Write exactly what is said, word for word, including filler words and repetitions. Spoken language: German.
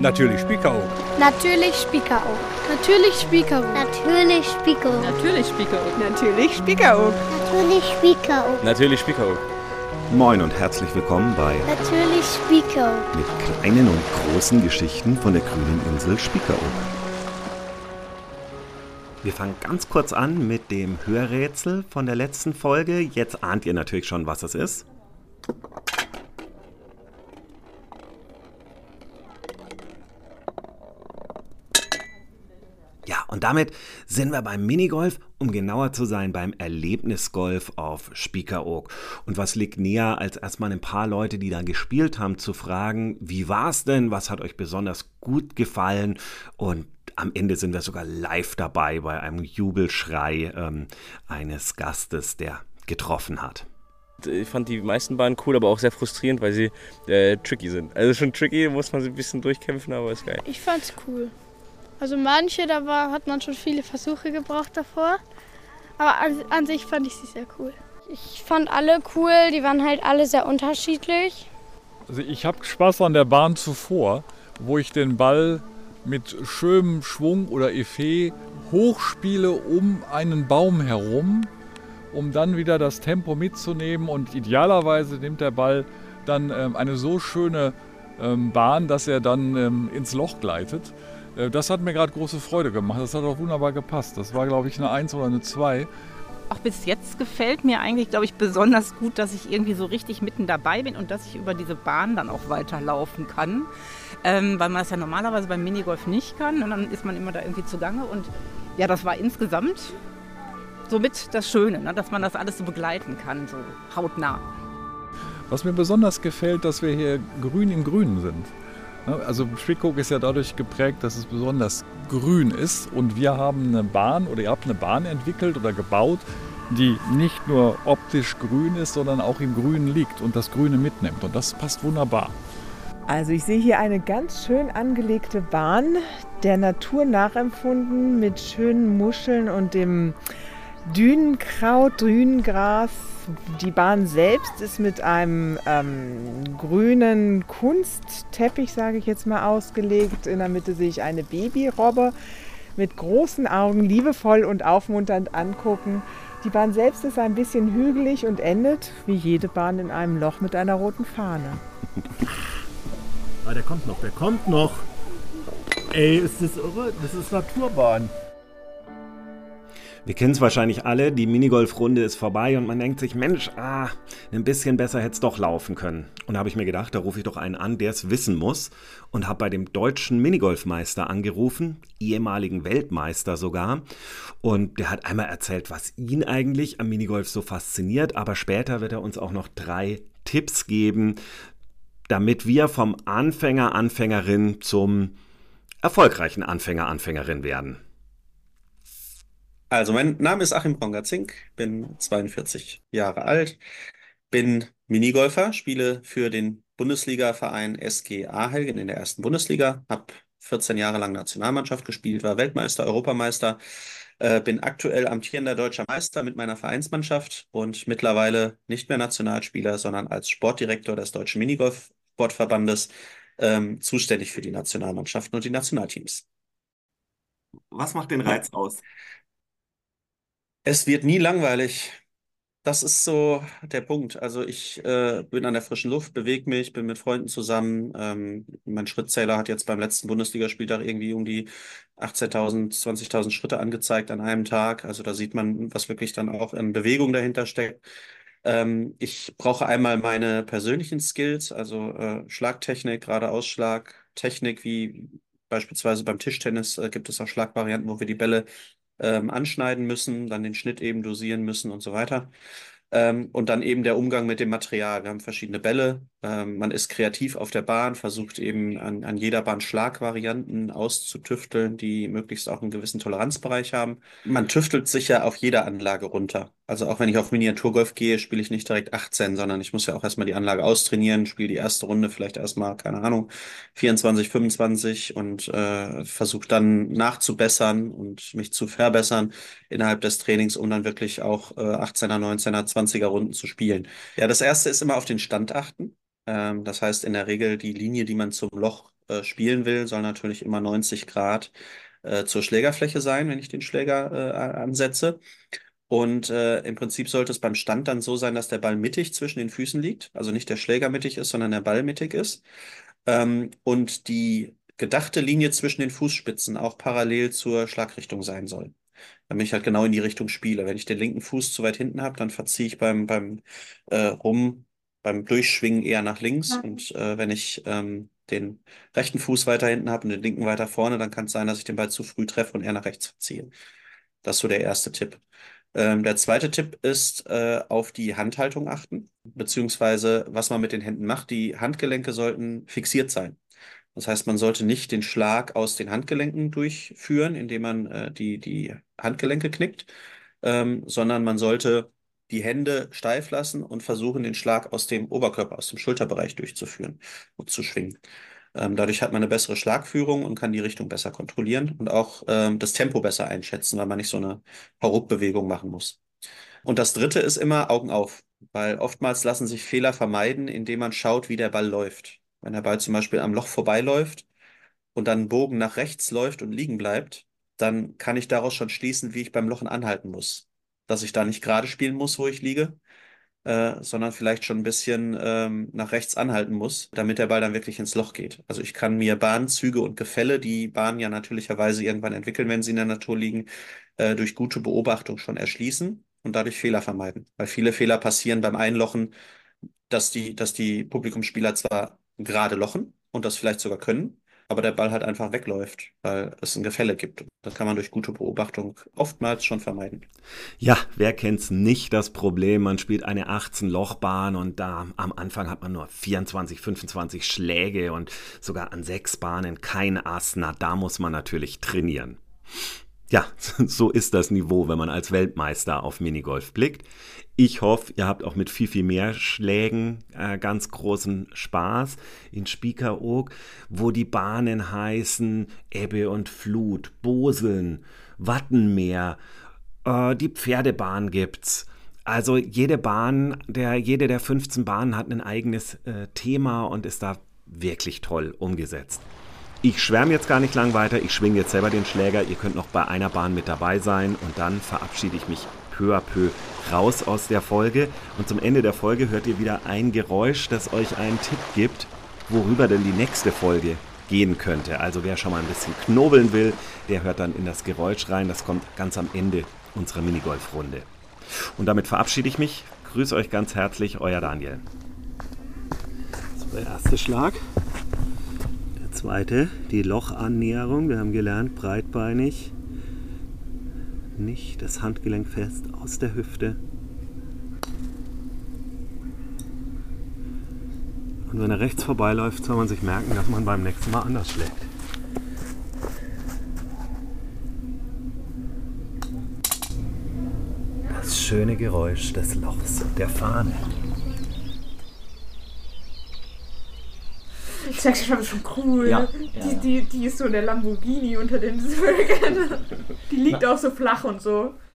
Natürlich Spiekeroog. Natürlich Spiekeroog. Natürlich Spiekeroog. Natürlich Spiekeroog. Natürlich Spiekeroog. Natürlich Spiekeroog. Natürlich Spiekeroog. Natürlich Spiekeroog. Moin und herzlich willkommen bei Natürlich Spiekeroog. mit kleinen und großen Geschichten von der grünen Insel Spiekeroog. Wir fangen ganz kurz an mit dem Hörrätsel von der letzten Folge. Jetzt ahnt ihr natürlich schon, was es ist. Ja, und damit sind wir beim Minigolf, um genauer zu sein, beim Erlebnisgolf auf Spiekeroog. Und was liegt näher, als erstmal ein paar Leute, die da gespielt haben, zu fragen, wie war's denn, was hat euch besonders gut gefallen? Und am Ende sind wir sogar live dabei bei einem Jubelschrei ähm, eines Gastes, der getroffen hat. Ich fand die meisten Bahnen cool, aber auch sehr frustrierend, weil sie äh, tricky sind. Also schon tricky, muss man sich ein bisschen durchkämpfen, aber ist geil. Ich fand's cool. Also manche, da war, hat man schon viele Versuche gebraucht davor. Aber an, an sich fand ich sie sehr cool. Ich fand alle cool, die waren halt alle sehr unterschiedlich. Also ich habe Spaß an der Bahn zuvor, wo ich den Ball mit schönem Schwung oder Effet hochspiele um einen Baum herum, um dann wieder das Tempo mitzunehmen. Und idealerweise nimmt der Ball dann ähm, eine so schöne ähm, Bahn, dass er dann ähm, ins Loch gleitet. Das hat mir gerade große Freude gemacht. Das hat auch wunderbar gepasst. Das war, glaube ich, eine eins oder eine zwei. Auch bis jetzt gefällt mir eigentlich, glaube ich, besonders gut, dass ich irgendwie so richtig mitten dabei bin und dass ich über diese Bahn dann auch weiterlaufen kann. Ähm, weil man das ja normalerweise beim Minigolf nicht kann und dann ist man immer da irgendwie zugange. Und ja, das war insgesamt somit das Schöne, ne? Dass man das alles so begleiten kann, so hautnah. Was mir besonders gefällt, dass wir hier grün im Grünen sind. Also Spiekeroog ist ja dadurch geprägt, dass es besonders grün ist und wir haben eine Bahn oder ihr habt eine Bahn entwickelt oder gebaut, die nicht nur optisch grün ist, sondern auch im Grünen liegt und das Grüne mitnimmt und das passt wunderbar. Also ich sehe hier eine ganz schön angelegte Bahn, der Natur nachempfunden mit schönen Muscheln und dem Dünenkraut, Dünengras. Die Bahn selbst ist mit einem ähm, grünen Kunstteppich, sage ich jetzt mal, ausgelegt. In der Mitte sehe ich eine Babyrobbe mit großen Augen, liebevoll und aufmunternd angucken. Die Bahn selbst ist ein bisschen hügelig und endet, wie jede Bahn, in einem Loch mit einer roten Fahne. Ah, der kommt noch, der kommt noch. Ey, ist das irre? Das ist Naturbahn. Wir kennen es wahrscheinlich alle, die Minigolfrunde ist vorbei und man denkt sich, Mensch, ah, ein bisschen besser hätte es doch laufen können. Und da habe ich mir gedacht, da rufe ich doch einen an, der es wissen muss und habe bei dem deutschen Minigolfmeister angerufen, ehemaligen Weltmeister sogar. Und der hat einmal erzählt, was ihn eigentlich am Minigolf so fasziniert, aber später wird er uns auch noch drei Tipps geben, damit wir vom Anfänger, Anfängerin zum erfolgreichen Anfänger, Anfängerin werden. Also, mein Name ist Achim Ponga-Zink, bin zweiundvierzig Jahre alt, bin Minigolfer, spiele für den Bundesligaverein S G Ahelgen in der ersten Bundesliga, habe vierzehn Jahre lang Nationalmannschaft gespielt, war Weltmeister, Europameister, äh, bin aktuell amtierender deutscher Meister mit meiner Vereinsmannschaft und mittlerweile nicht mehr Nationalspieler, sondern als Sportdirektor des Deutschen Minigolf-Sportverbandes ähm, zuständig für die Nationalmannschaften und die Nationalteams. Was macht den Reiz aus? Es wird nie langweilig. Das ist so der Punkt. Also ich äh, bin an der frischen Luft, bewege mich, bin mit Freunden zusammen. Ähm, mein Schrittzähler hat jetzt beim letzten Bundesligaspieltag irgendwie um die achtzehntausend, zwanzigtausend Schritte angezeigt an einem Tag. Also da sieht man, was wirklich dann auch in Bewegung dahinter steckt. Ähm, ich brauche einmal meine persönlichen Skills, also äh, Schlagtechnik, gerade Ausschlag, Technik, wie beispielsweise beim Tischtennis äh, gibt es auch Schlagvarianten, wo wir die Bälle ähm, anschneiden müssen, dann den Schnitt eben dosieren müssen und so weiter. Ähm, und dann eben der Umgang mit dem Material. Wir haben verschiedene Bälle. Ähm, man ist kreativ auf der Bahn, versucht eben an, an jeder Bahn Schlagvarianten auszutüfteln, die möglichst auch einen gewissen Toleranzbereich haben. Man tüftelt sich ja auf jeder Anlage runter. Also auch wenn ich auf Miniaturgolf gehe, spiele ich nicht direkt achtzehn, sondern ich muss ja auch erstmal die Anlage austrainieren, spiele die erste Runde vielleicht erstmal, keine Ahnung, vierundzwanzig, fünfundzwanzig und äh, versuche dann nachzubessern und mich zu verbessern innerhalb des Trainings, um dann wirklich auch äh, achtzehner, neunzehner, zwanziger Runden zu spielen. Ja, das erste ist immer auf den Stand achten. Ähm, das heißt, in der Regel die Linie, die man zum Loch äh, spielen will, soll natürlich immer neunzig Grad äh, zur Schlägerfläche sein, wenn ich den Schläger äh, ansetze. Und äh, im Prinzip sollte es beim Stand dann so sein, dass der Ball mittig zwischen den Füßen liegt. Also nicht der Schläger mittig ist, sondern der Ball mittig ist. Ähm, und die gedachte Linie zwischen den Fußspitzen auch parallel zur Schlagrichtung sein soll. Damit ich halt genau in die Richtung spiele. Wenn ich den linken Fuß zu weit hinten habe, dann verziehe ich beim, beim äh, Rum, beim Durchschwingen eher nach links. Und äh, wenn ich ähm, den rechten Fuß weiter hinten habe und den linken weiter vorne, dann kann es sein, dass ich den Ball zu früh treffe und eher nach rechts verziehe. Das ist so der erste Tipp. Ähm, der zweite Tipp ist, äh, auf die Handhaltung achten, beziehungsweise was man mit den Händen macht. Die Handgelenke sollten fixiert sein. Das heißt, man sollte nicht den Schlag aus den Handgelenken durchführen, indem man äh, die, die Handgelenke knickt, ähm, sondern man sollte die Hände steif lassen und versuchen, den Schlag aus dem Oberkörper, aus dem Schulterbereich durchzuführen und zu schwingen. Ähm, dadurch hat man eine bessere Schlagführung und kann die Richtung besser kontrollieren und auch ähm, das Tempo besser einschätzen, weil man nicht so eine Hauruck-Bewegung machen muss. Und das Dritte ist immer Augen auf, weil oftmals lassen sich Fehler vermeiden, indem man schaut, wie der Ball läuft. Wenn der Ball zum Beispiel am Loch vorbeiläuft und dann ein Bogen nach rechts läuft und liegen bleibt, dann kann ich daraus schon schließen, wie ich beim Lochen anhalten muss. Dass ich da nicht gerade spielen muss, wo ich liege, äh, sondern vielleicht schon ein bisschen ähm, nach rechts anhalten muss, damit der Ball dann wirklich ins Loch geht. Also ich kann mir Bahnzüge und Gefälle, die Bahnen ja natürlicherweise irgendwann entwickeln, wenn sie in der Natur liegen, äh, durch gute Beobachtung schon erschließen und dadurch Fehler vermeiden. Weil viele Fehler passieren beim Einlochen, dass die, dass die Publikumsspieler zwar gerade lochen und das vielleicht sogar können, aber der Ball halt einfach wegläuft, weil es ein Gefälle gibt. Das kann man durch gute Beobachtung oftmals schon vermeiden. Ja, wer kennt's nicht, das Problem, man spielt eine achtzehn-Loch-Bahn und da am Anfang hat man nur vierundzwanzig, fünfundzwanzig Schläge und sogar an sechs Bahnen kein Ass. Na, da muss man natürlich trainieren. Ja, so ist das Niveau, wenn man als Weltmeister auf Minigolf blickt. Ich hoffe, ihr habt auch mit viel, viel mehr Schlägen äh, ganz großen Spaß in Spiekeroog, wo die Bahnen heißen Ebbe und Flut, Boseln, Wattenmeer, äh, die Pferdebahn gibt's. Also jede Bahn, der, jede der fünfzehn Bahnen hat ein eigenes äh, Thema und ist da wirklich toll umgesetzt. Ich schwärme jetzt gar nicht lang weiter, ich schwinge jetzt selber den Schläger, ihr könnt noch bei einer Bahn mit dabei sein und dann verabschiede ich mich peu à peu raus aus der Folge. Und zum Ende der Folge hört ihr wieder ein Geräusch, das euch einen Tipp gibt, worüber denn die nächste Folge gehen könnte. Also wer schon mal ein bisschen knobeln will, der hört dann in das Geräusch rein, das kommt ganz am Ende unserer Minigolf-Runde. Und damit verabschiede ich mich, grüße euch ganz herzlich, euer Daniel. Das war der erste Schlag. Zweite, die Lochannäherung. Wir haben gelernt, breitbeinig, nicht das Handgelenk fest aus der Hüfte. Und wenn er rechts vorbeiläuft, soll man sich merken, dass man beim nächsten Mal anders schlägt. Das schöne Geräusch des Lochs, der Fahne. Ich sag schon, das ist schon cool. Ja, die, ja. Die, die ist so der Lamborghini unter den Vögeln. Die liegt auch so flach und so.